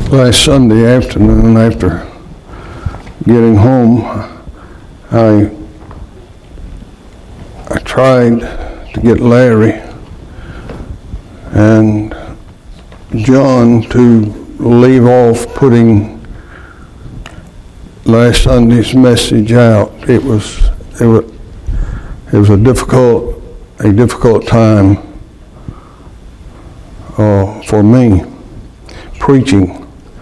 Last Sunday afternoon, after getting home, I tried to get Larry and John to leave off putting last Sunday's message out. It was a difficult time for me preaching.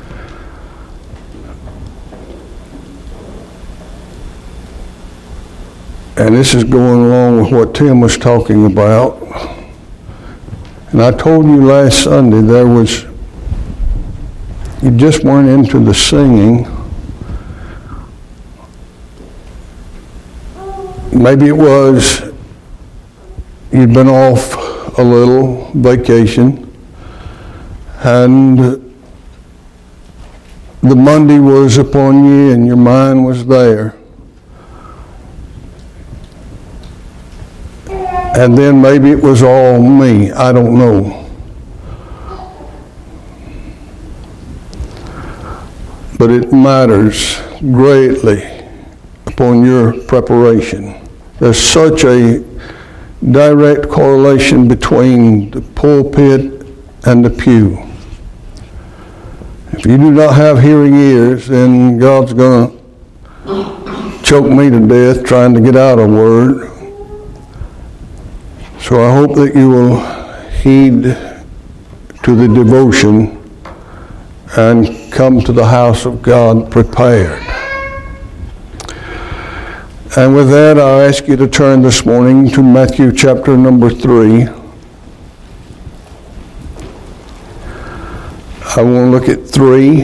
And this is going along with what Tim was talking about. And I told you last Sunday you just weren't into the singing. Maybe it was you'd been off a little vacation, and the Monday was upon you and your mind was there. And then maybe it was all me. I don't know. But it matters greatly upon your preparation. There's such a direct correlation between the pulpit and the pew. If you do not have hearing ears, then God's going to choke me to death trying to get out a word. So I hope that you will heed to the devotion and come to the house of God prepared. And with that, I'll ask you to turn this morning to Matthew chapter number 3. I want to look at 3,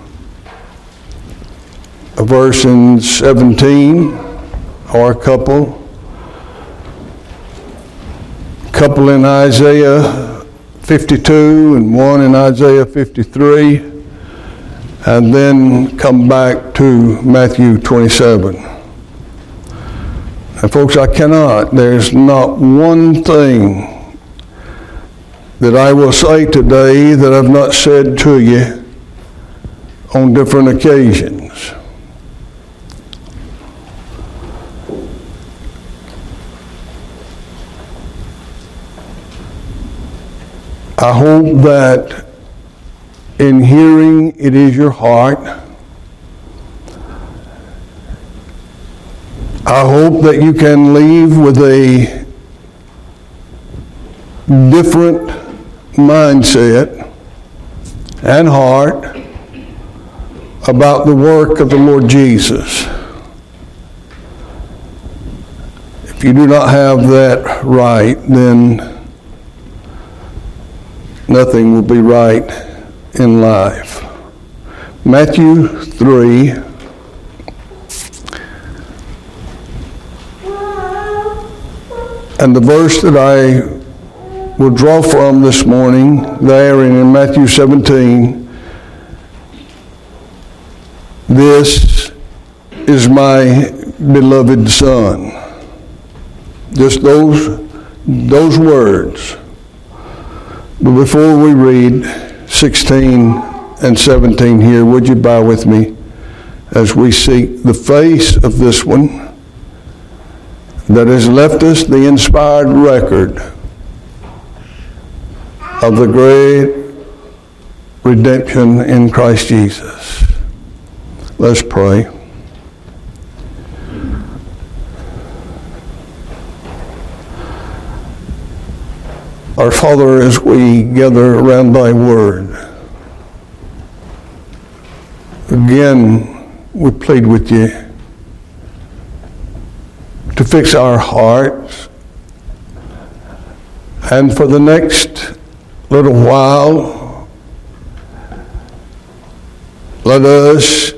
a verse in 17, or a couple in Isaiah 52 and one in Isaiah 53, and then come back to Matthew 27. And folks, there's not one thing that I will say today that I've not said to you on different occasions. I hope that in hearing it is your heart. I hope that you can leave with a different mindset and heart about the work of the Lord Jesus. If you do not have that right, then nothing will be right in life. Matthew 3. And the verse that I will draw from this morning, there in Matthew 17, this is my beloved Son. Just those words. But before we read 16 and 17 here, would you bow with me as we seek the face of this one that has left us the inspired record of the great redemption in Christ Jesus. Let's pray. Our Father, as we gather around thy word, again, we plead with you to fix our hearts, and for the next little while, let us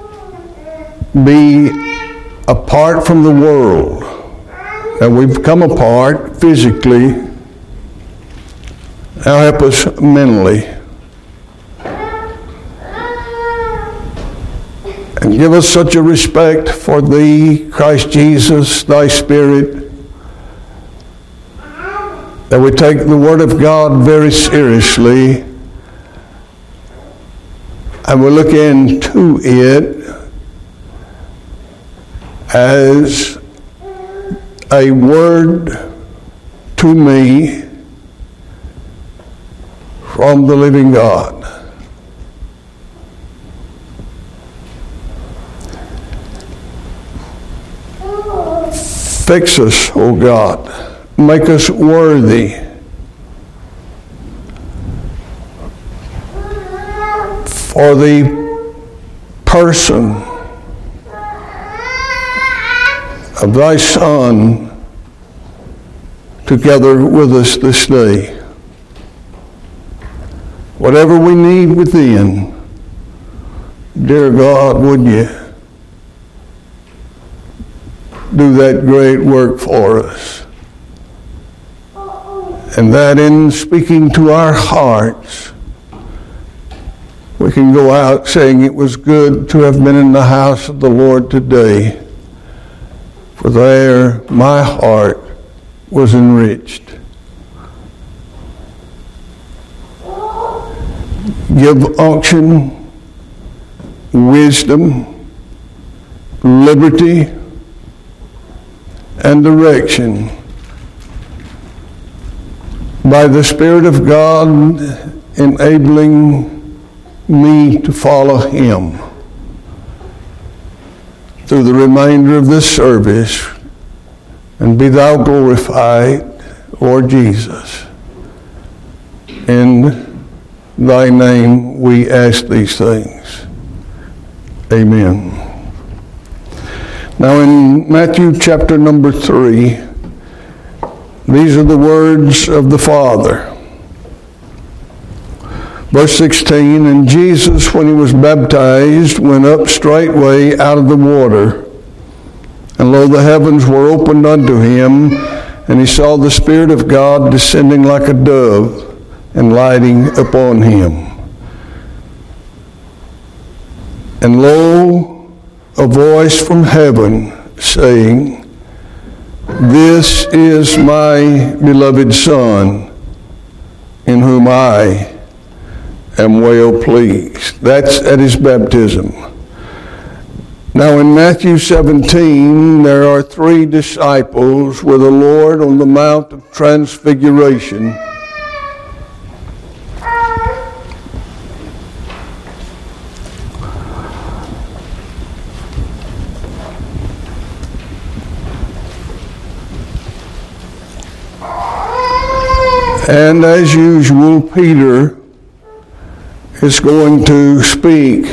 be apart from the world. And we've come apart physically. Now help us mentally. And give us such a respect for thee, Christ Jesus, thy Spirit, that we take the Word of God very seriously I will look into it as a word to me from the living God. Fix us, O God. Make us worthy for the person of thy Son together with us this day. Whatever we need within, dear God, would you do that great work for us? And that in speaking to our hearts, we can go out saying it was good to have been in the house of the Lord today, for there my heart was enriched. Give unction, wisdom, liberty, and direction by the Spirit of God, enabling me to follow Him through the remainder of this service. And be thou glorified, Lord Jesus. In thy name we ask these things. Amen. Now in Matthew chapter number 3, these are the words of the Father. Verse 16, and Jesus, when he was baptized, went up straightway out of the water. And lo, the heavens were opened unto him, and he saw the Spirit of God descending like a dove and lighting upon him. And lo, a voice from heaven saying, This is my beloved Son, in whom I am well pleased. That's at his baptism. Now in Matthew 17, there are 3 disciples with the Lord on the Mount of Transfiguration. And as usual, Peter is going to speak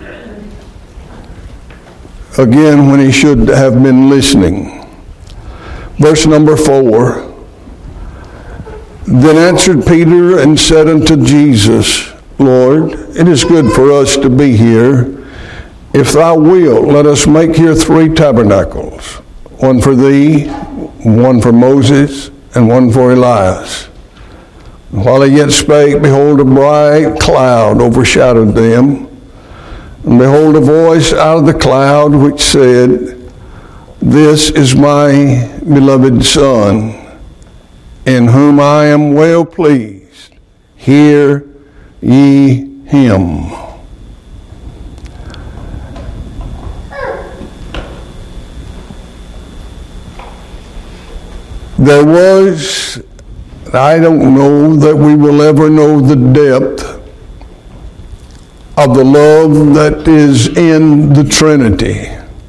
again when he should have been listening. Verse number 4. Then answered Peter and said unto Jesus, Lord, it is good for us to be here. If thou wilt, let us make here 3 tabernacles, one for thee, one for Moses, and one for Elias. And while he yet spake, behold, a bright cloud overshadowed them. And behold, a voice out of the cloud which said, This is my beloved Son, in whom I am well pleased. Hear ye him. There was, I don't know that we will ever know the depth of the love that is in the Trinity.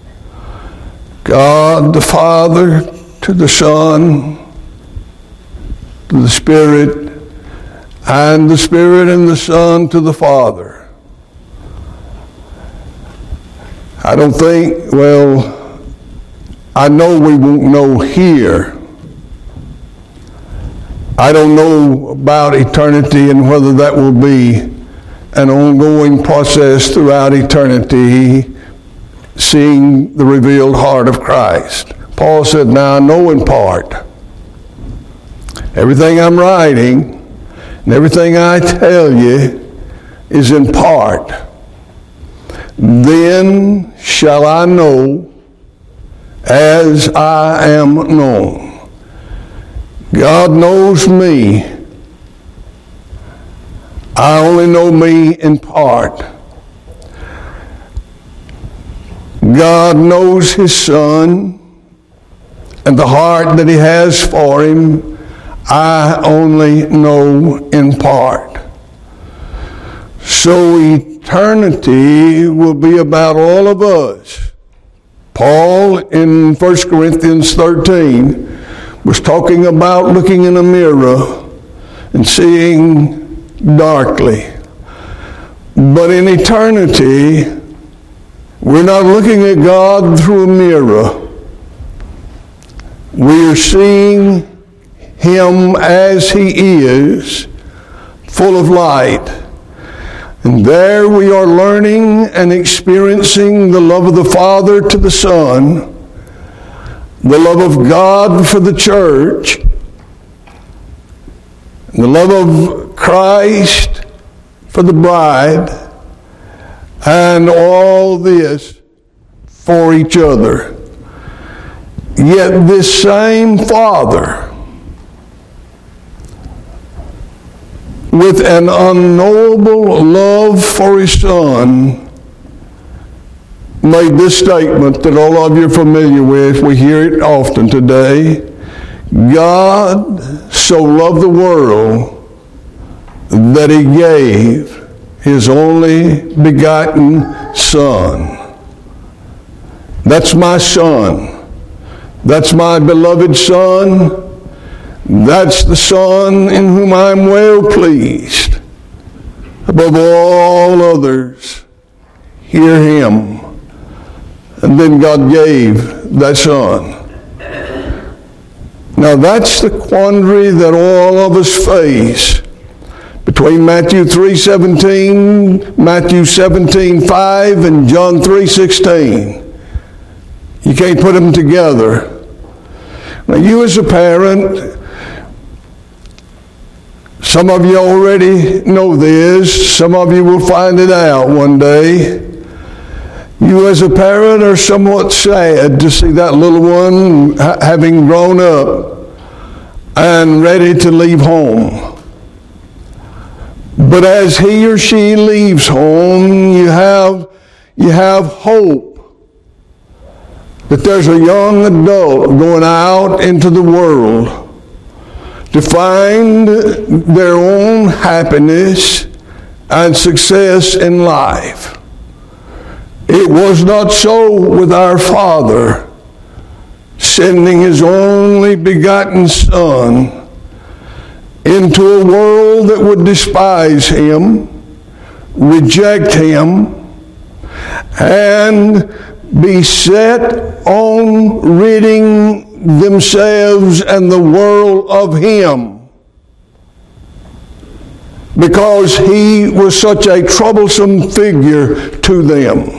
God the Father to the Son, to the Spirit, and the Spirit and the Son to the Father. I don't think, well, I know we won't know here. I don't know about eternity and whether that will be an ongoing process throughout eternity, seeing the revealed heart of Christ. Paul said, now I know in part. Everything I'm writing and everything I tell you is in part. Then shall I know as I am known. God knows me. I only know me in part. God knows His Son, and the heart that He has for Him, I only know in part. So eternity will be about all of us. Paul in 1 Corinthians 13 was talking about looking in a mirror and seeing darkly. But in eternity, we're not looking at God through a mirror. We are seeing Him as He is, full of light. And there we are learning and experiencing the love of the Father to the Son, the love of God for the church, the love of Christ for the bride, and all this for each other. Yet this same Father, with an unknowable love for His Son, made this statement that all of you are familiar with. We hear it often today. God so loved the world that He gave His only begotten Son. That's my Son. That's my beloved Son. That's the Son in whom I'm well pleased. Above all others, hear Him. And then God gave that Son. Now that's the quandary that all of us face between Matthew 3:17, Matthew 17:5, and John 3:16. You can't put them together. Now you as a parent, some of you already know this. Some of you will find it out one day. You as a parent are somewhat sad to see that little one having grown up and ready to leave home. But as he or she leaves home, you have hope that there's a young adult going out into the world to find their own happiness and success in life. It was not so with our Father, sending His only begotten Son into a world that would despise Him, reject Him, and be set on ridding themselves and the world of Him, because He was such a troublesome figure to them.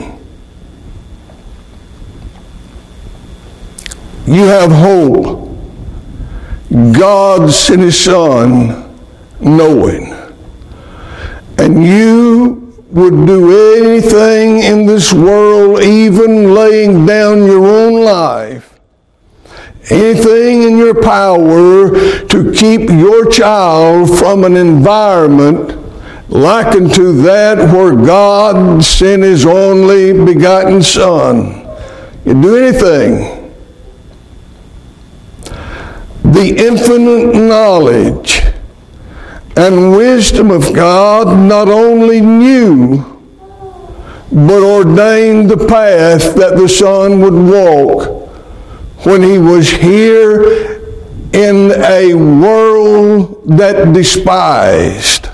You have hope. God sent His Son knowing. And you would do anything in this world, even laying down your own life, anything in your power to keep your child from an environment like unto that where God sent His only begotten Son. You do anything. The infinite knowledge and wisdom of God not only knew, but ordained the path that the Son would walk when He was here in a world that despised,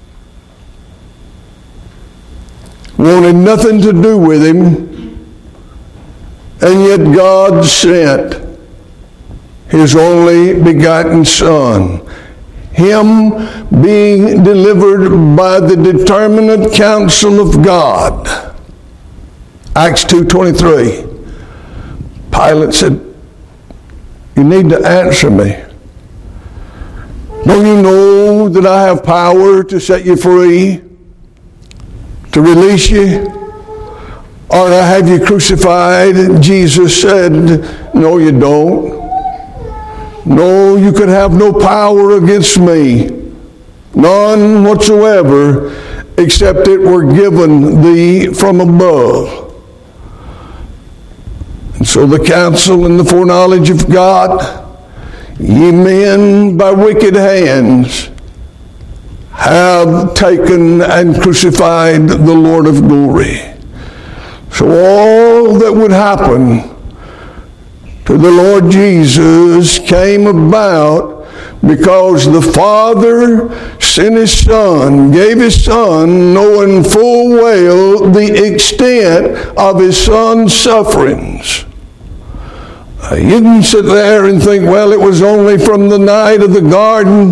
wanted nothing to do with Him, and yet God sent His only begotten Son, Him being delivered by the determinate counsel of God. Acts 2:23. Pilate said, "You need to answer me. Don't you know that I have power to set you free, to release you, or to have you crucified?" And Jesus said, "No, you don't. No, you could have no power against me, none whatsoever, except it were given thee from above." So the counsel and the foreknowledge of God, ye men by wicked hands, have taken and crucified the Lord of glory. So all that would happen to the Lord Jesus came about because the Father sent His Son, gave His Son, knowing full well the extent of His Son's sufferings. You can sit there and think, well, it was only from the night of the garden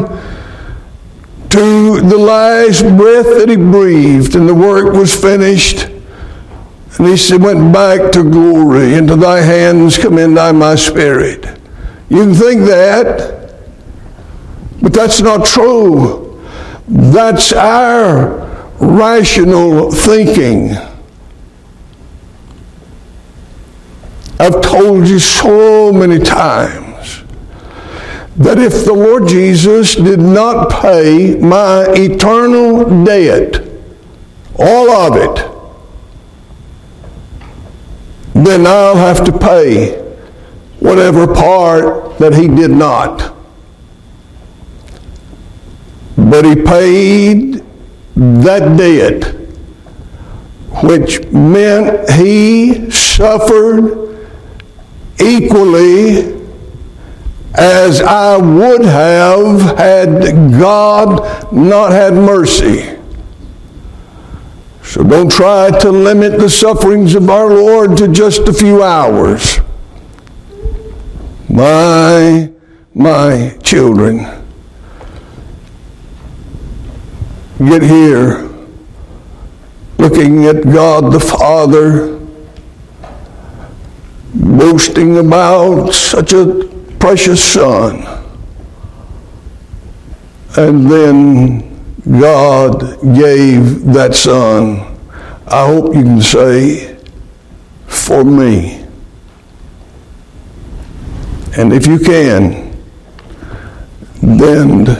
to the last breath that He breathed, and the work was finished. And He went back to glory. Into Thy hands commend I my spirit. You can think that, but that's not true. That's our rational thinking. I've told you so many times that if the Lord Jesus did not pay my eternal debt, all of it, then I'll have to pay whatever part that He did not. But He paid that debt, which meant He suffered equally as I would have had God not had mercy. So don't try to limit the sufferings of our Lord to just a few hours. My children, get here looking at God the Father, boasting about such a precious Son. And then God gave that Son, I hope you can say, for me. And if you can, then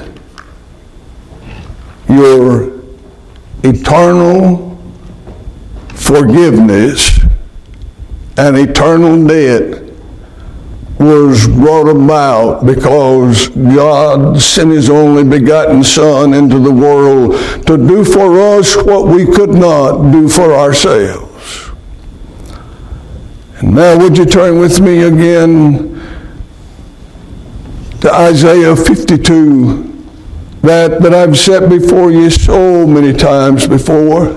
your eternal forgiveness and eternal debt was brought about because God sent His only begotten Son into the world to do for us what we could not do for ourselves. And now would you turn with me again to Isaiah 52, that I've set before you so many times before.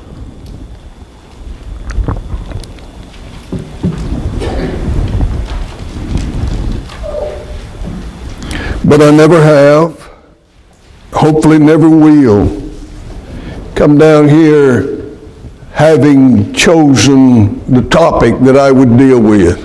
But I never have, hopefully never will, come down here having chosen the topic that I would deal with.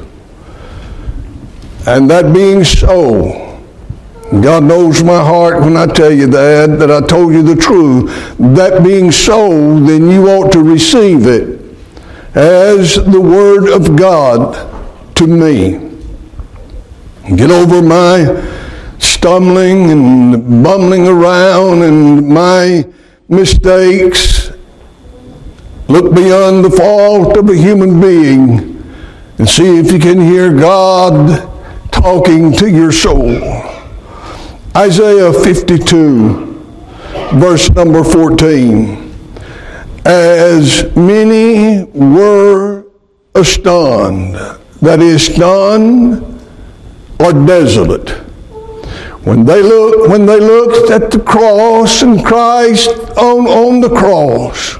And that being so, God knows my heart when I tell you that I told you the truth. That being so, then you ought to receive it as the Word of God to me. Get over my stumbling and bumbling around and my mistakes. Look beyond the fault of a human being and see if you can hear God talking to your soul. Isaiah 52, verse number 14. As many were astonished, that is, stunned or desolate, when they looked at the cross and Christ on the cross.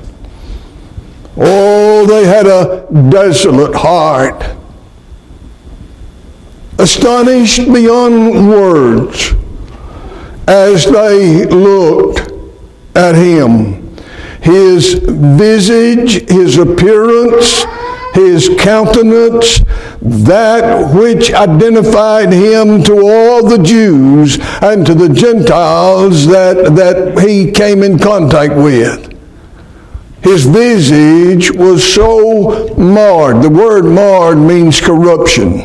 Oh, they had a desolate heart, astonished beyond words as they looked at Him. His visage, His appearance, His countenance, that which identified Him to all the Jews and to the Gentiles that He came in contact with. His visage was so marred. The word marred means corruption.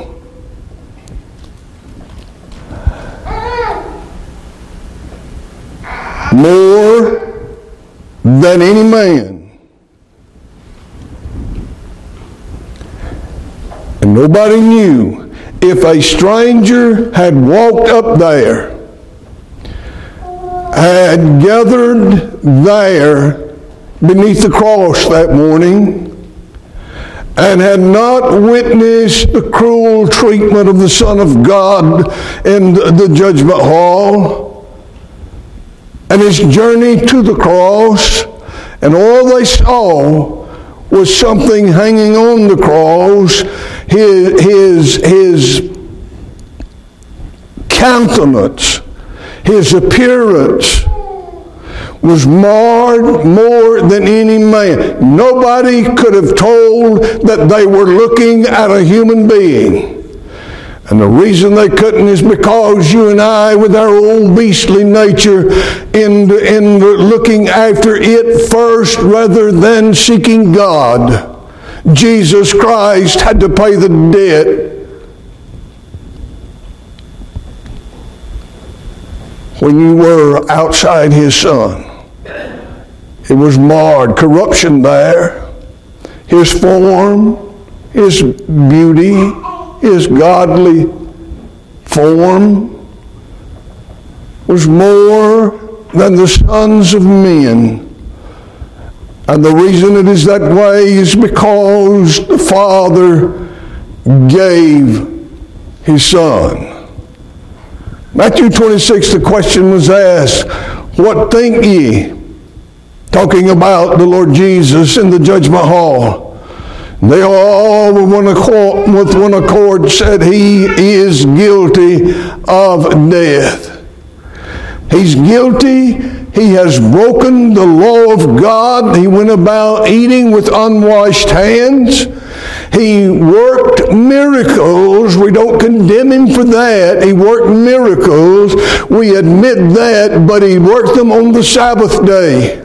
More than any man. And Nobody knew if a stranger had walked up there, had gathered there beneath the cross that morning, and had not witnessed the cruel treatment of the Son of God in the judgment hall, and his journey to the cross, and all they saw was something hanging on the cross. His countenance, his appearance was marred more than any man. Nobody could have told that they were looking at a human being. And the reason they couldn't is because you and I, with our old beastly nature, in looking after it first rather than seeking God, Jesus Christ had to pay the debt. When you were outside his Son, it was marred. Corruption there. His form, his beauty, his godly form was more than the sons of men. And the reason it is that way is because the Father gave his Son. Matthew 26, the question was asked, what think ye? Talking about the Lord Jesus in the judgment hall. They all with one accord said, he is guilty of death. He's guilty. He has broken the law of God. He went about eating with unwashed hands. He worked miracles. We don't condemn him for that. He worked miracles. We admit that, but he worked them on the Sabbath day.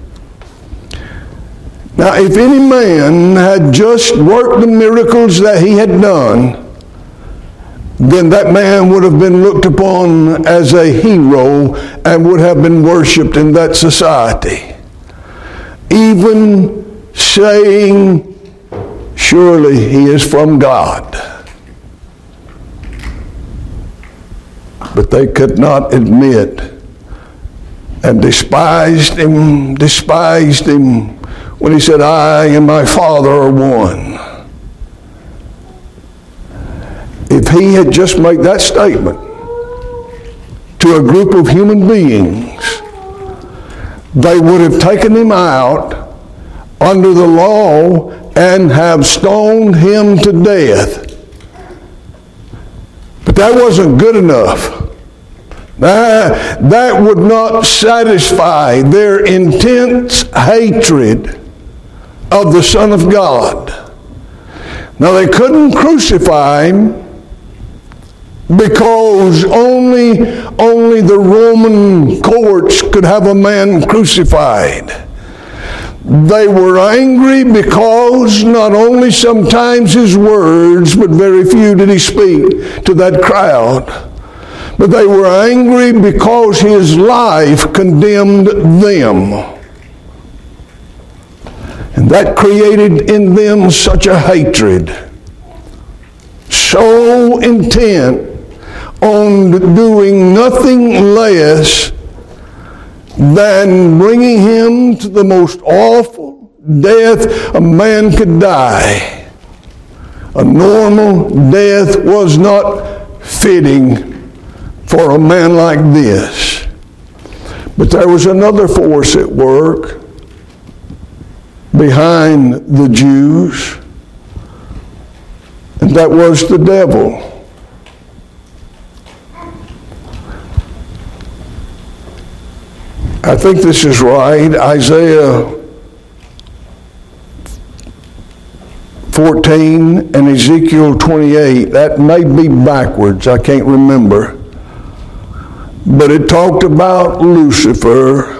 Now, if any man had just worked the miracles that he had done, then that man would have been looked upon as a hero and would have been worshipped in that society. Even saying, surely he is from God. But they could not admit and despised him when he said, I and my Father are one. If he had just made that statement to a group of human beings, they would have taken him out under the law and have stoned him to death. But that wasn't good enough. That would not satisfy their intense hatred of the Son of God. Now, they couldn't crucify him because only the Roman courts could have a man crucified. They were angry because not only sometimes his words, but very few did he speak to that crowd. But they were angry because his life condemned them. And that created in them such a hatred, so intent on doing nothing less than bringing him to the most awful death a man could die. A normal death was not fitting for a man like this. But there was another force at work behind the Jews, and that was the devil. I think this is right. Isaiah 14 and Ezekiel 28. That may be backwards. I can't remember. But it talked about Lucifer,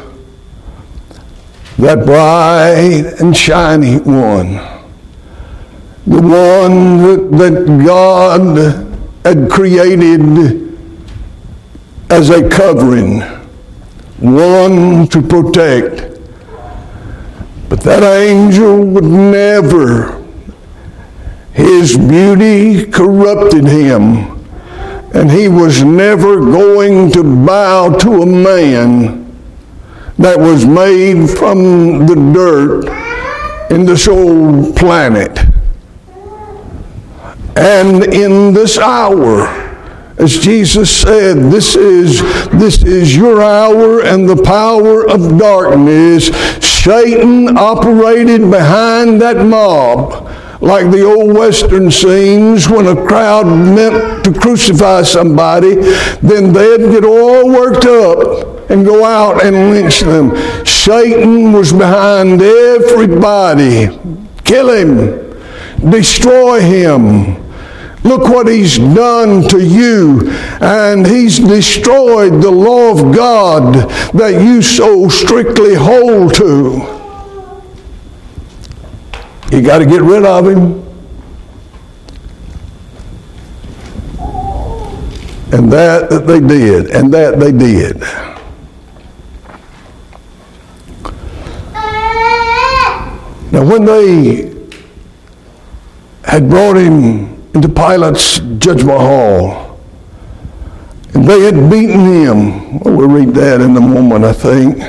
that bright and shiny one. The one that God had created as a covering. One to protect. But that angel would never His beauty corrupted him, and he was never going to bow to a man that was made from the dirt in this old planet. And in this hour, as Jesus said, this is your hour and the power of darkness. Satan operated behind that mob like the old Western scenes when a crowd meant to crucify somebody, then they'd get all worked up and go out and lynch them. Satan was behind everybody. Kill him. Destroy him. Look what he's done to you. And he's destroyed the law of God that you so strictly hold to. You got to get rid of him. And that they did. And that they did. Now when they had brought him into Pilate's judgment hall, and they had beaten him, well, we'll read that in a moment, I think.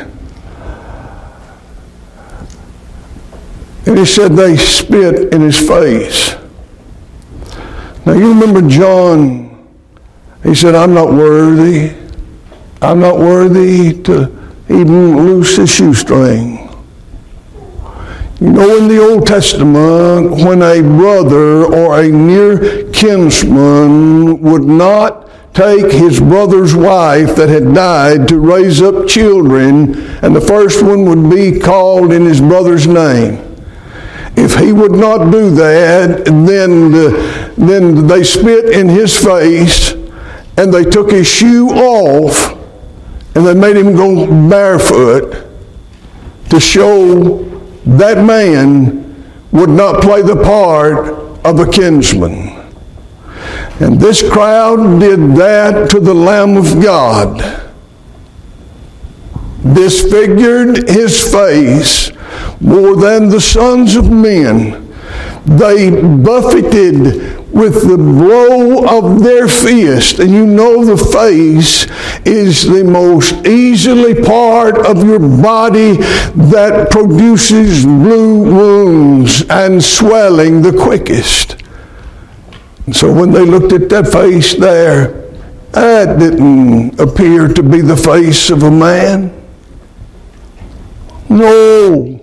And he said they spit in his face. Now you remember John, he said, I'm not worthy to even loose his shoestring. You know, in the Old Testament, when a brother or a near kinsman would not take his brother's wife that had died to raise up children, and the first one would be called in his brother's name. If he would not do that, then they spit in his face, and they took his shoe off, and they made him go barefoot to show that man would not play the part of a kinsman. And this crowd did that to the Lamb of God. Disfigured his face more than the sons of men. They buffeted with the blow of their fist. And you know the face is the most easily part of your body that produces blue wounds and swelling the quickest. And so when they looked at that face there, that didn't appear to be the face of a man. No.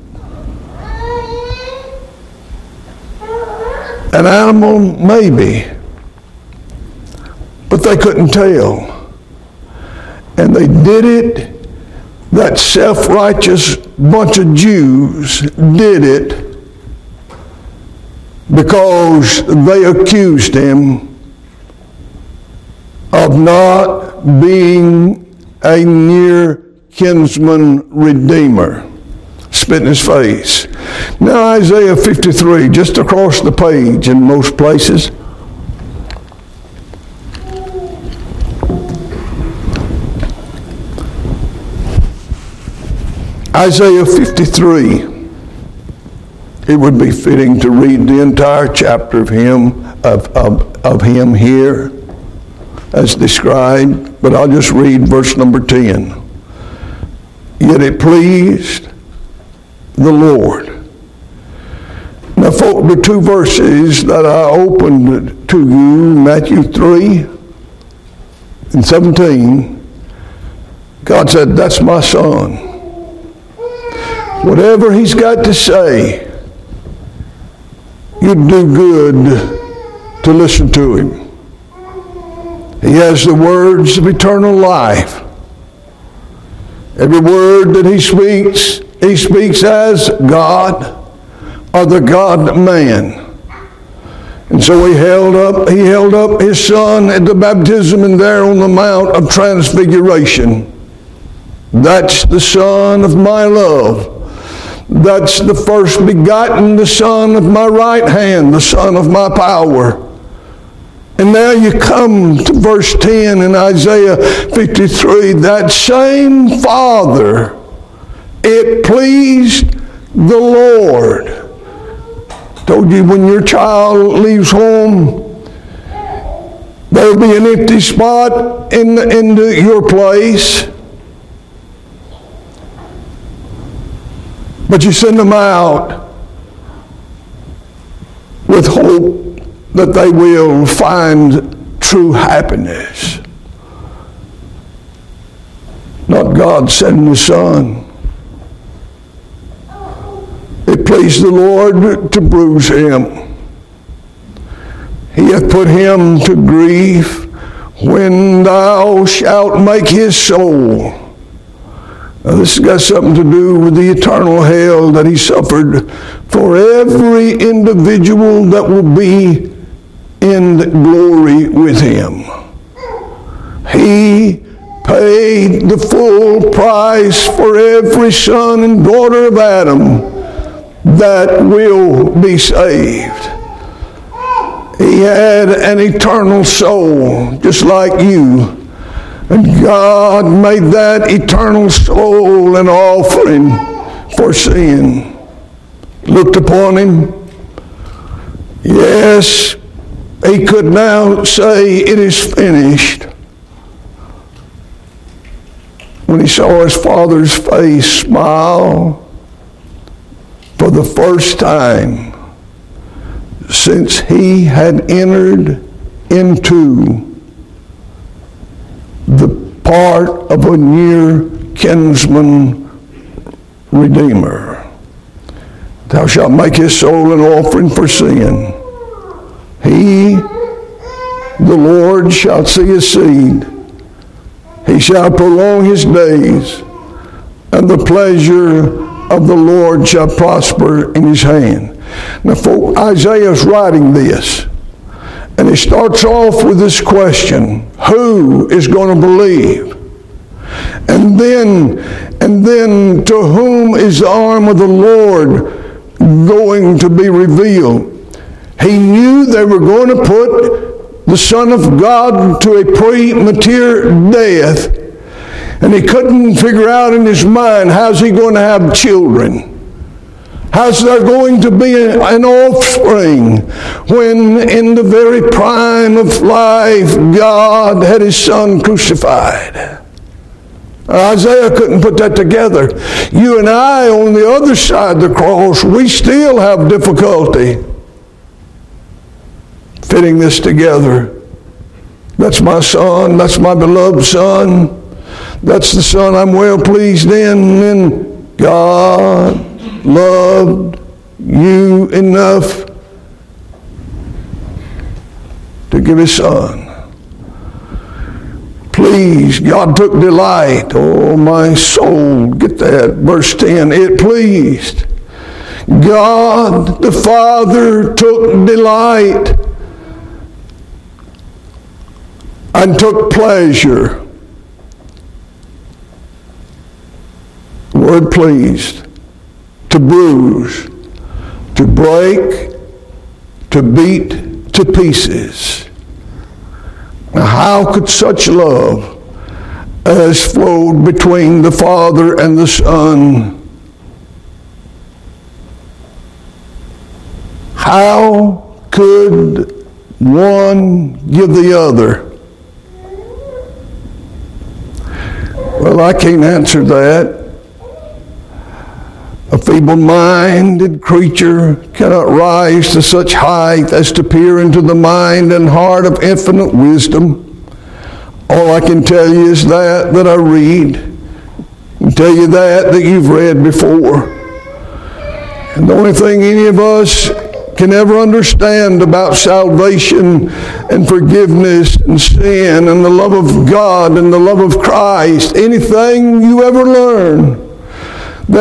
An animal, maybe. But they couldn't tell. And they did it, that self-righteous bunch of Jews did it because they accused him of not being a near kinsman redeemer. Spit in his face. Now Isaiah 53, just across the page in most places. Isaiah 53. It would be fitting to read the entire chapter of him here as described, but I'll just read verse number 10. Yet it pleased the Lord. Now, the two verses that I opened to you, Matthew 3 and 17, God said, that's my son. Whatever he's got to say, you'd do good to listen to him. He has the words of eternal life. Every word that he speaks as God or the God-man. And so he held up his son at the baptism and there on the Mount of Transfiguration. That's the Son of my love. That's the first begotten, the Son of my right hand, the Son of my power. And now you come to verse 10 in Isaiah 53. That same Father, it pleased the Lord Told you when your child leaves home, there'll be an empty spot in your place. But you send them out with hope that they will find true happiness. Not God sending His Son. It pleased the Lord to bruise him. He hath put him to grief when thou shalt make his soul. Now this has got something to do with the eternal hell that he suffered for every individual that will be in glory with him. He paid the full price for every son and daughter of Adam that will be saved. He had an eternal soul just like you. And God made that eternal soul an offering for sin. Looked upon him. Yes, he could now say it is finished. When he saw his Father's face smile for the first time since he had entered into the part of a near kinsman redeemer. Thou shalt make his soul an offering for sin. He, the Lord, shall see his seed. He shall prolong his days, and the pleasure of the Lord shall prosper in his hand. Now, folks, Isaiah is writing this, and he starts off with this question: who is going to believe? And then to whom is the arm of the Lord going to be revealed? He knew they were going to put the Son of God to a premature death, and he couldn't figure out in his mind, how's he going to have children? How's there going to be an offspring when in the very prime of life God had his Son crucified? Isaiah couldn't put that together. You and I, on the other side of the cross, we still have difficulty fitting this together. That's my Son. That's my beloved Son. That's the Son I'm well pleased in. And God loved you enough to give his Son. Please, God took delight. Oh, my soul, get that. Verse 10, it pleased. God the Father took delight and took pleasure. The word pleased. To bruise, to break, to beat to pieces. Now, how could such love as flowed between the Father and the Son, how could one give the other? Well, I can't answer that. A feeble-minded creature cannot rise to such height as to peer into the mind and heart of infinite wisdom. All I can tell you is that I read. I can tell you that you've read before. And the only thing any of us can ever understand about salvation and forgiveness and sin and the love of God and the love of Christ, anything you ever learn that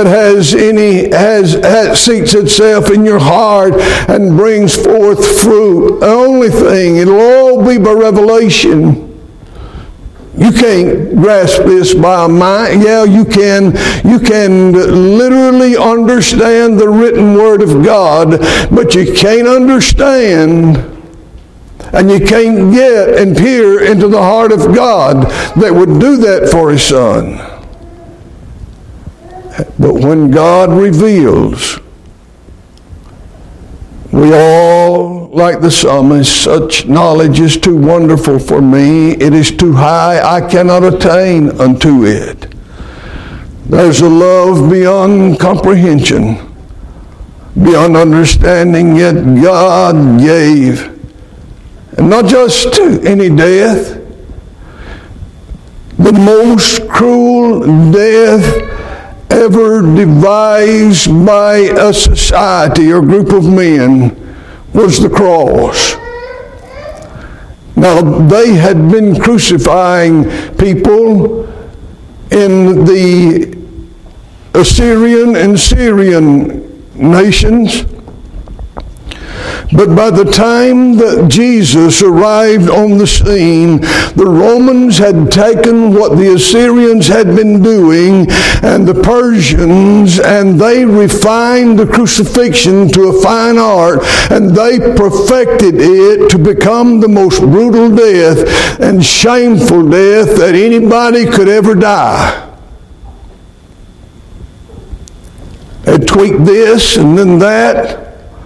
seeks itself in your heart and brings forth fruit. The only thing, it'll all be by revelation. You can't grasp this by mind. Yeah, you can. You can literally understand the written word of God, but you can't understand and you can't get and peer into the heart of God that would do that for his Son. But when God reveals We all, like the psalmist, such knowledge is too wonderful for me. It is too high. I cannot attain unto it. There's a love beyond comprehension, beyond understanding, yet God gave. And not just any death, the most cruel death ever devised by a society or group of men was the cross. Now, they had been crucifying people in the Assyrian and Syrian nations. But by the time that Jesus arrived on the scene, the Romans had taken what the Assyrians had been doing and the Persians, and they refined the crucifixion to a fine art, and they perfected it to become the most brutal death and shameful death that anybody could ever die. They tweaked this and then that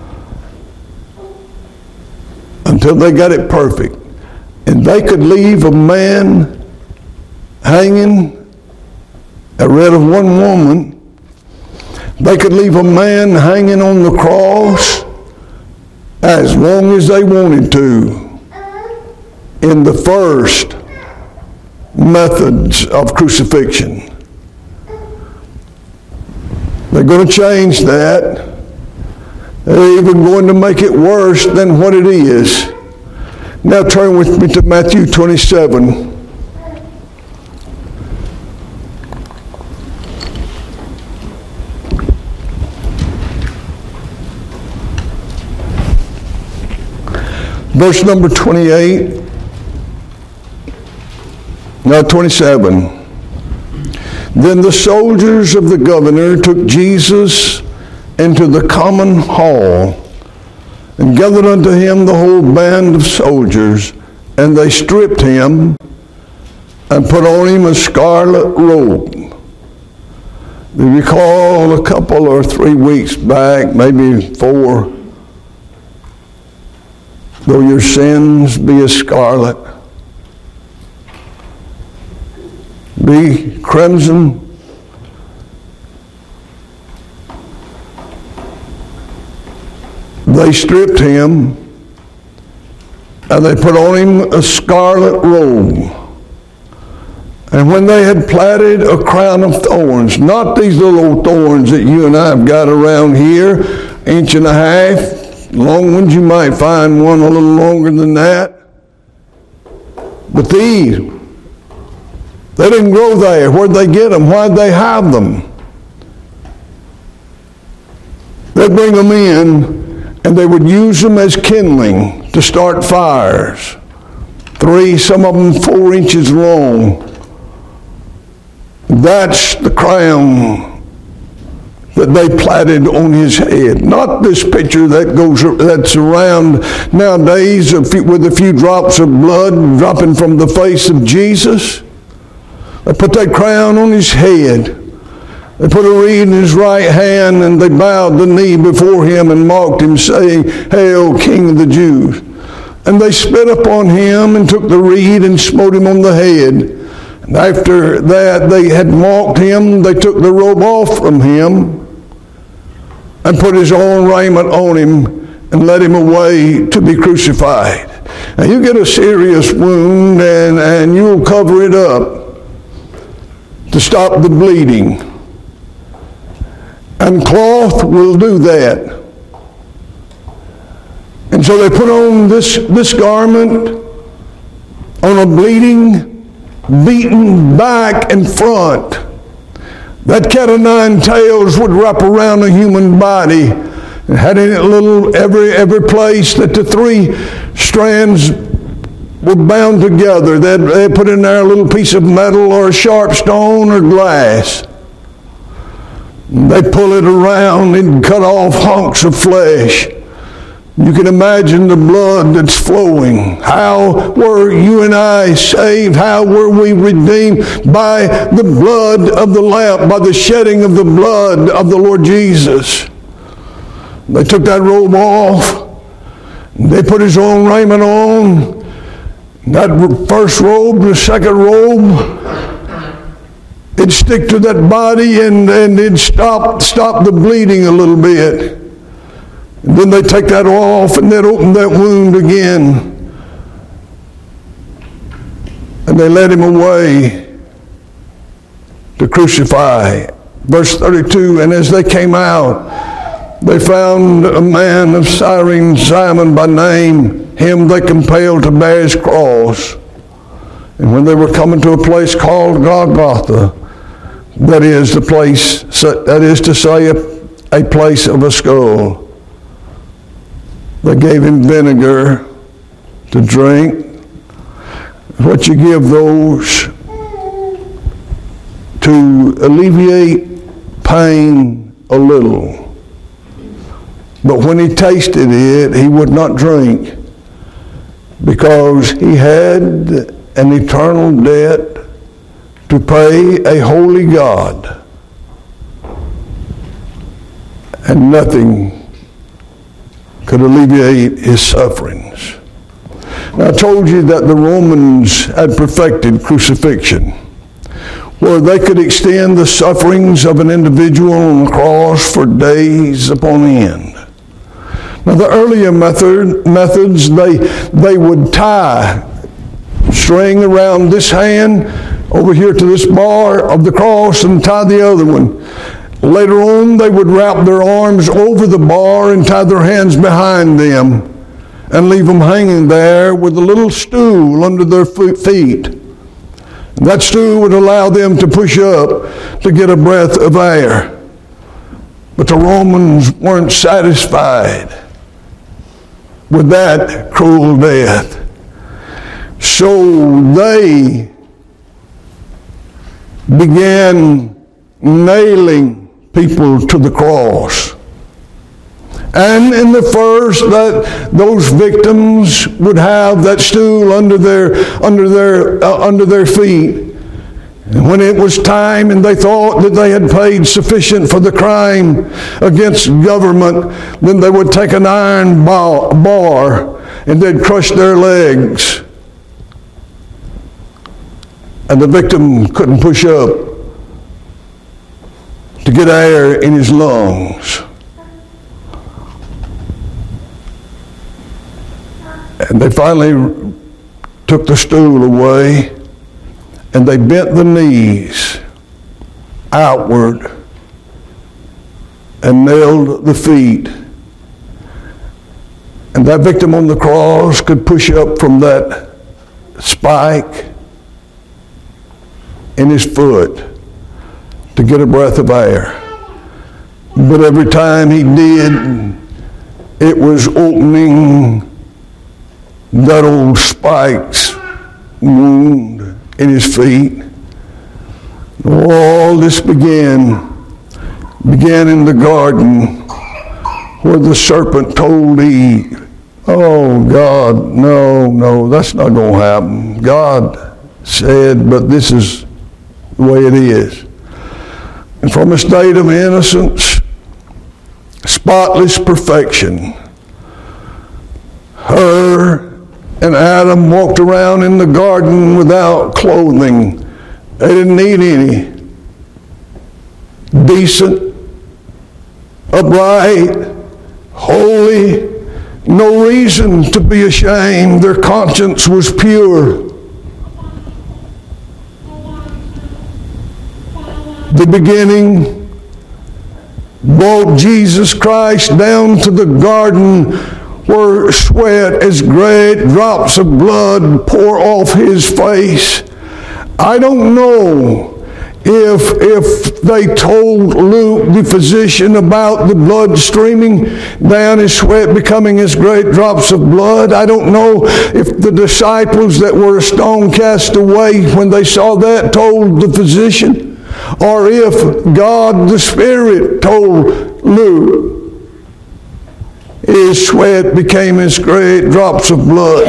until they got it perfect. And they could leave a man hanging. I read of one woman. They could leave a man hanging on the cross as long as they wanted to in the first methods of crucifixion. They're going to change that. They're even going to make it worse than what it is. Now turn with me to Matthew 27. Verse number 28. No, 27. Then the soldiers of the governor took Jesus into the common hall, and gathered unto him the whole band of soldiers, and they stripped him, and put on him a scarlet robe. You recall a couple or 3 weeks back, maybe 4, though your sins be as scarlet, be crimson, they stripped him, and they put on him a scarlet robe. And when they had plaited a crown of thorns, not these little old thorns that you and I have got around here, 1.5 inches, long ones, you might find one a little longer than that. But these, they didn't grow there. Where'd they get them? Why'd they have them? They'd bring them in, and they would use them as kindling to start fires. 3, some of them 4 inches long. That's the crown that they plaited on his head. Not this picture that's around nowadays with a few drops of blood dropping from the face of Jesus. They put that crown on his head. They put a reed in his right hand, and they bowed the knee before him and mocked him, saying, "Hail, King of the Jews." And they spit upon him and took the reed and smote him on the head. And after that they had mocked him, they took the robe off from him and put his own raiment on him and led him away to be crucified. Now you get a serious wound and you'll cover it up to stop the bleeding. And cloth will do that. And so they put on this garment on a bleeding, beaten back and front. That cat o' nine tails would wrap around a human body and had in it every place that the 3 strands were bound together. They put in there a little piece of metal or a sharp stone or glass. They pull it around and cut off hunks of flesh. You can imagine the blood that's flowing. How were you and I saved? How were we redeemed? By the blood of the Lamb, by the shedding of the blood of the Lord Jesus. They took that robe off. They put his own raiment on, that first robe, the second robe. It'd stick to that body and it'd stop the bleeding a little bit. And then they'd take that off and they'd open that wound again. And they led him away to crucify. Verse 32, and as they came out, they found a man of Cyrene, Simon by name. Him they compelled to bear his cross. And when they were coming to a place called Golgotha, that is the place, that is to say, a place of a skull, they gave him vinegar to drink. What you give those to alleviate pain a little. But when he tasted it, he would not drink, because he had an eternal debt to pay a holy God. And nothing could alleviate his sufferings. Now, I told you that the Romans had perfected crucifixion, where they could extend the sufferings of an individual on the cross for days upon end. Now, the earlier methods, they would tie string around this hand over here to this bar of the cross and tie the other one. Later on, they would wrap their arms over the bar and tie their hands behind them and leave them hanging there with a little stool under their feet. That stool would allow them to push up to get a breath of air. But the Romans weren't satisfied with that cruel death. So they began nailing people to the cross. And in the first, those victims would have that stool under their feet. And when it was time and they thought that they had paid sufficient for the crime against government, then they would take an iron bar and they'd crush their legs. And the victim couldn't push up to get air in his lungs. And they finally took the stool away and they bent the knees outward and nailed the feet. And that victim on the cross could push up from that spike in his foot to get a breath of air. But every time he did, it was opening that old spike's wound in his feet. All this began in the garden where the serpent told Eve, oh God, no, that's not going to happen. God said, but this is the way it is. And from a state of innocence, spotless perfection, her and Adam walked around in the garden without clothing. They didn't need any. Decent, upright, holy, no reason to be ashamed. Their conscience was pure. The beginning brought Jesus Christ down to the garden where sweat as great drops of blood pour off his face. I don't know if they told Luke, the physician, about the blood streaming down his sweat becoming as great drops of blood. I don't know if the disciples that were a stone cast away when they saw that told the physician, or if God the Spirit told Luke his sweat became as great drops of blood.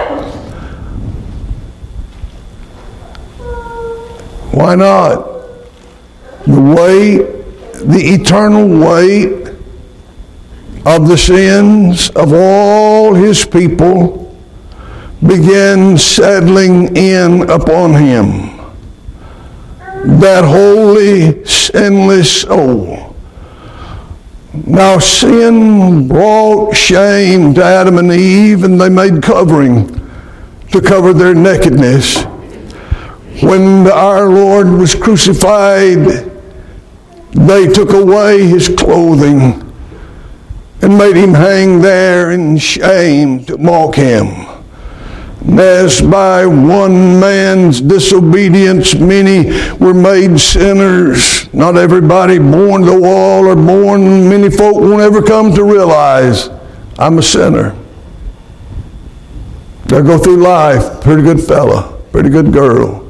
Why not? The weight, the eternal weight of the sins of all his people began settling in upon him. That holy, sinless soul. Now sin brought shame to Adam and Eve, and they made covering to cover their nakedness. When our Lord was crucified, they took away his clothing and made him hang there in shame to mock him. And as by one man's disobedience many were made sinners, not everybody born to the wall or born, many folk won't ever come to realize I'm a sinner. They'll go through life, pretty good fella, pretty good girl.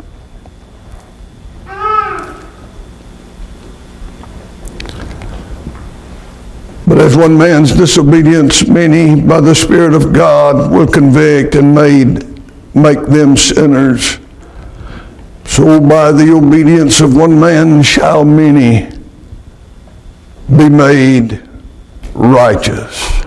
But as one man's disobedience, many by the Spirit of God will convict and make them sinners. So by the obedience of one man shall many be made righteous.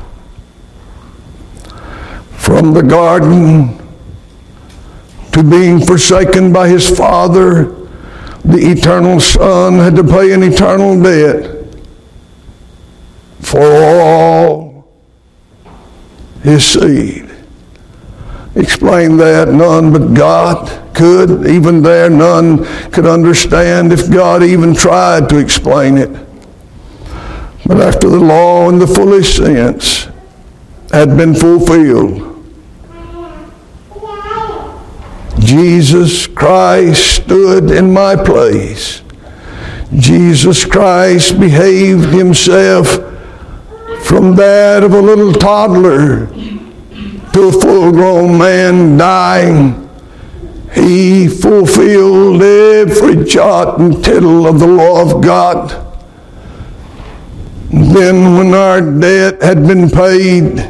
From the garden to being forsaken by his Father, the eternal Son had to pay an eternal debt for all his seed. Explain that. None but God could. Even there, none could understand if God even tried to explain it. But after the law in the fullest sense had been fulfilled, Jesus Christ stood in my place. Jesus Christ behaved himself from that of a little toddler to a full-grown man dying. He fulfilled every jot and tittle of the law of God. Then when our debt had been paid,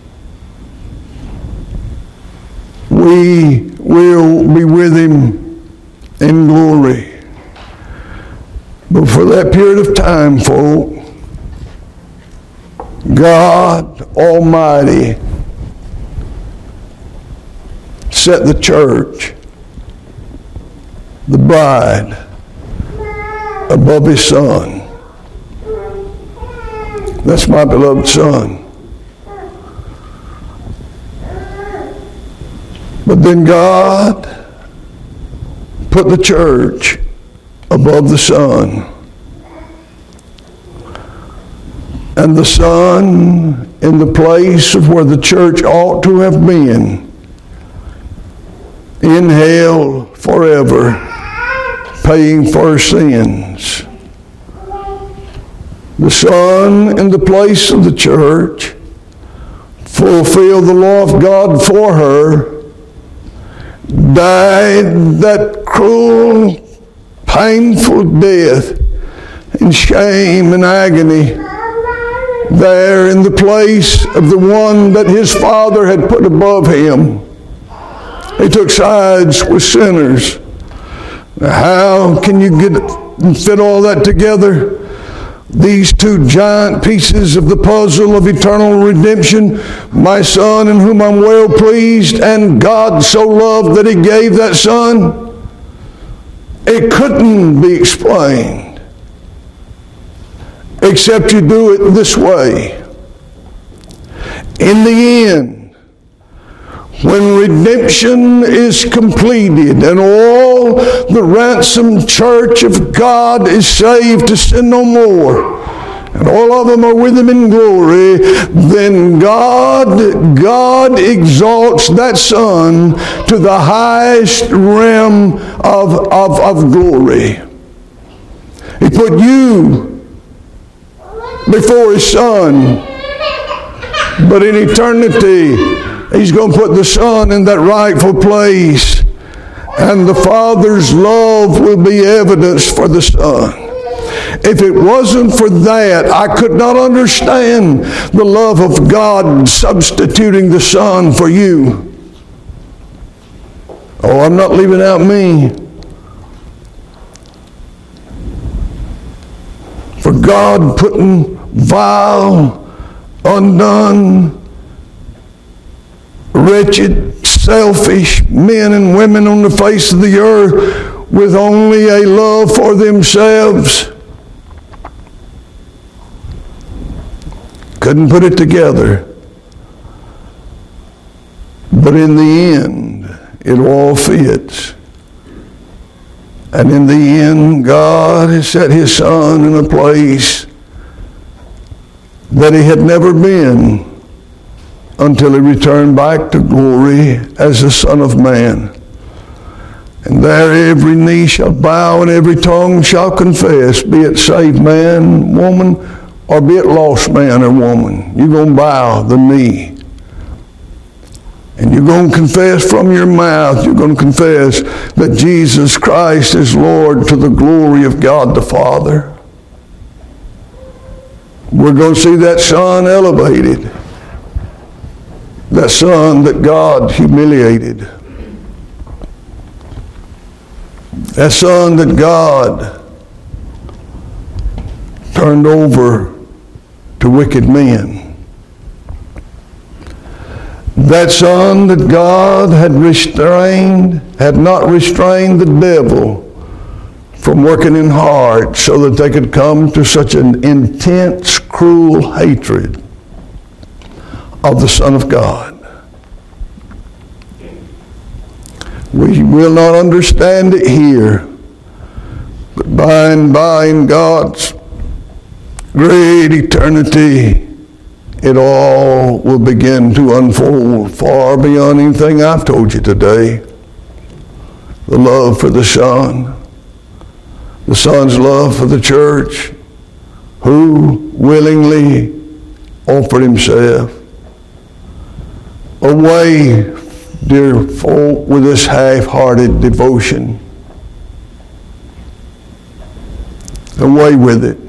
we will be with him in glory. But for that period of time, folk, God Almighty set the church, the bride, above his Son. That's my beloved Son. But then God put the church above the Son. And the Son in the place of where the church ought to have been, in hell forever, paying for sins. The Son in the place of the church fulfilled the law of God for her, died that cruel, painful death in shame and agony, there in the place of the one that his Father had put above him. He took sides with sinners. How can you fit all that together? These two giant pieces of the puzzle of eternal redemption, my Son in whom I'm well pleased, and God so loved that he gave that Son, it couldn't be explained except you do it this way. In the end, when redemption is completed and all the ransomed church of God is saved to sin no more, and all of them are with him in glory, then God exalts that Son to the highest realm of glory. He put you before his Son, but in eternity he's going to put the Son in that rightful place, and the Father's love will be evidence for the Son. If it wasn't for that, I could not understand the love of God substituting the Son for you. Oh, I'm not leaving out me. For God putting vile, undone, wretched, selfish men and women on the face of the earth with only a love for themselves. Couldn't put it together. But in the end, it all fits. And in the end, God has set His Son in a place that He had never been until He returned back to glory as the Son of Man. And there every knee shall bow and every tongue shall confess, be it saved man, woman, or be it lost man or woman. You're going to bow the knee. And you're going to confess from your mouth, you're going to confess that Jesus Christ is Lord to the glory of God the Father. We're going to see that Son elevated. That Son that God humiliated. That Son that God turned over to wicked men. That Son that God had not restrained the devil from working in hearts so that they could come to such an intense, cruel hatred of the Son of God. We will not understand it here, but by and by in God's great eternity, it all will begin to unfold far beyond anything I've told you today. The love for the Son, the Son's love for the church, who willingly offered Himself. Away, dear folk, with this half-hearted devotion. Away with it.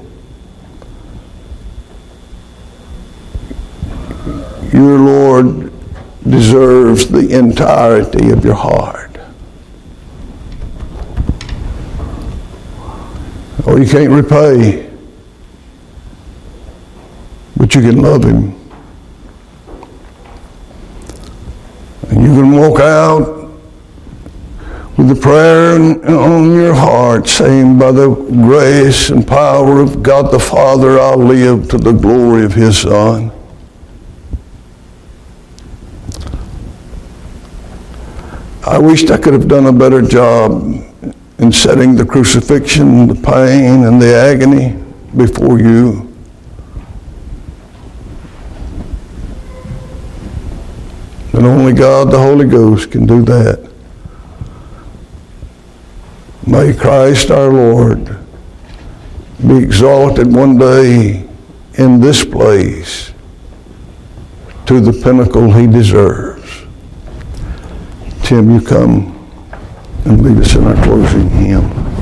Your Lord deserves the entirety of your heart. Oh, you can't repay, but you can love Him. And you can walk out with the prayer on your heart, saying, by the grace and power of God the Father, I'll live to the glory of His Son. I wished I could have done a better job in setting the crucifixion, the pain, and the agony before you. And only God, the Holy Ghost, can do that. May Christ our Lord be exalted one day in this place to the pinnacle He deserves. Tim, you come and lead us in our closing hymn.